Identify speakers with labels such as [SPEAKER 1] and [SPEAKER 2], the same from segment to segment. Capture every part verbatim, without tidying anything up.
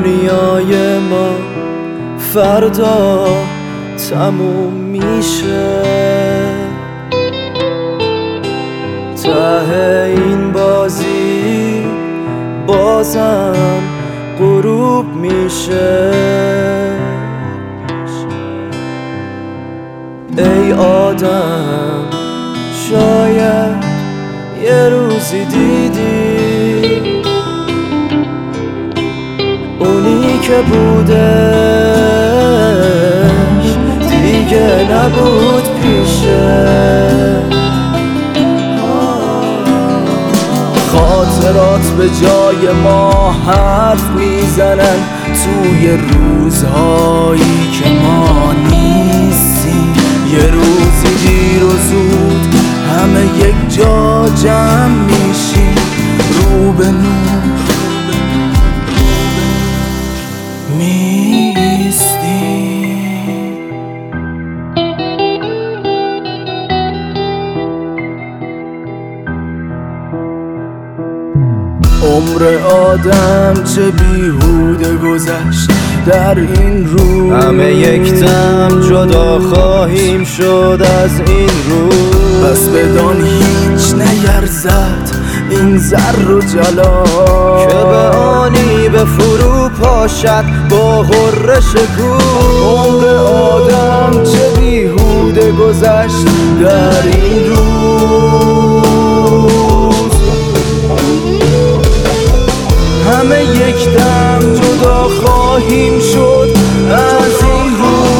[SPEAKER 1] دنیای ما فردا تموم میشه، ته این بازی بازم غروب میشه. ای آدم شاید یه روزی دیدی اونی که بودش دیگه نبود پیشه. خاطرات به جای ما حرف میزنن توی روزهایی که ما نیستیم. یه روزی دیر و زود همه یک جا جمع میشیم، رو به نور میستیم. عمر آدم چه بیهوده گذشت در این روز، همه یک دم جدا خواهیم شد از این روز. پس بدان هیچ نیرزد این زر و جلا که به آنی به فرو پاشد با غرش کوه. عمر آدم چه بیهوده گذشت در این روز، همه یک دم جدا خواهیم شد از این روز.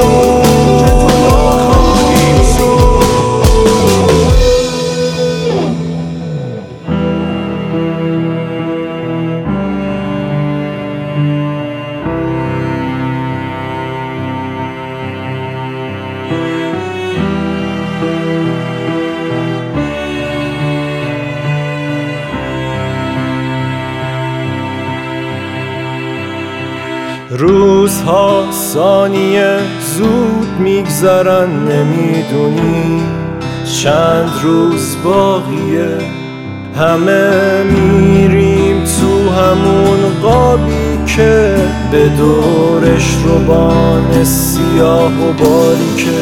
[SPEAKER 1] روزها ثانیه زود میگذرن، نمیدونی چند روز باقیه. همه میریم تو همون قابی که به دورش روبان سیاه و باریکه.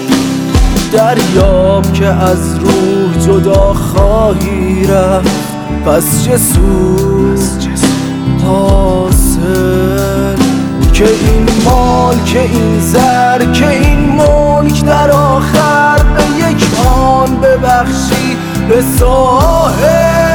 [SPEAKER 1] دریاب که از روح جدا خواهی رفت، پس جسور حاصل که این مال، که این زر، که این ملک در آخر به یک آن ببخشی به ساحل.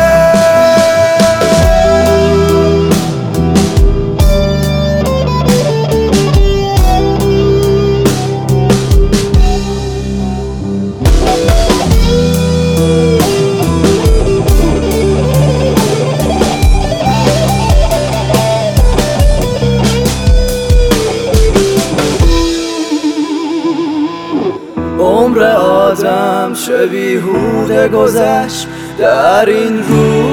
[SPEAKER 1] عمر آدم چه بیهوده گذشت در این روز،